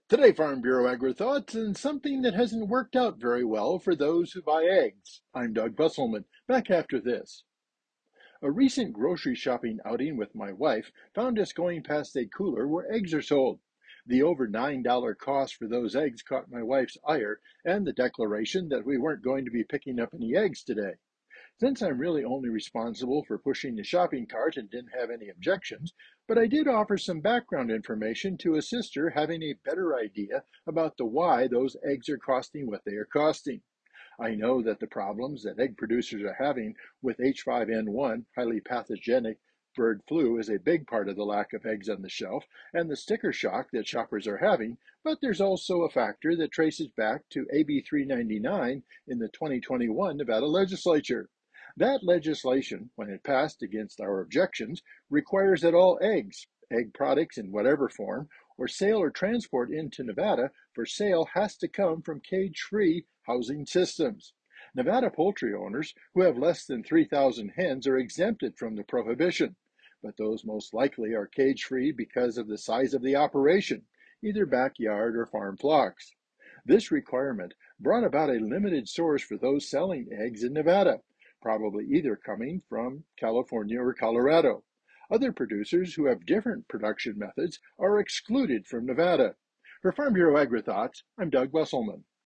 Today, Farm Bureau Agri Thoughts and something that hasn't worked out very well for those who buy eggs. I'm Doug Busselman, back after this. A recent grocery shopping outing with my wife found us going past a cooler where eggs are sold. The over $9 cost for those eggs caught my wife's ire and the declaration that we weren't going to be picking up any eggs today. Since I'm really only responsible for pushing the shopping cart and didn't have any objections, but I did offer some background information to assist her having a better idea about the why those eggs are costing what they are costing. I know that the problems that egg producers are having with H5N1, highly pathogenic bird flu, is a big part of the lack of eggs on the shelf and the sticker shock that shoppers are having, but there's also a factor that traces back to AB 399 in the 2021 Nevada legislature. That legislation, when it passed against our objections, requires that all eggs, egg products in whatever form, or sale or transport into Nevada for sale has to come from cage-free housing systems. Nevada poultry owners who have less than 3,000 hens are exempted from the prohibition, but those most likely are cage-free because of the size of the operation, either backyard or farm flocks. This requirement brought about a limited source for those selling eggs in Nevada, probably either coming from California or Colorado. Other producers who have different production methods are excluded from Nevada. For Farm Bureau Agri Thoughts, I'm Doug Busselman.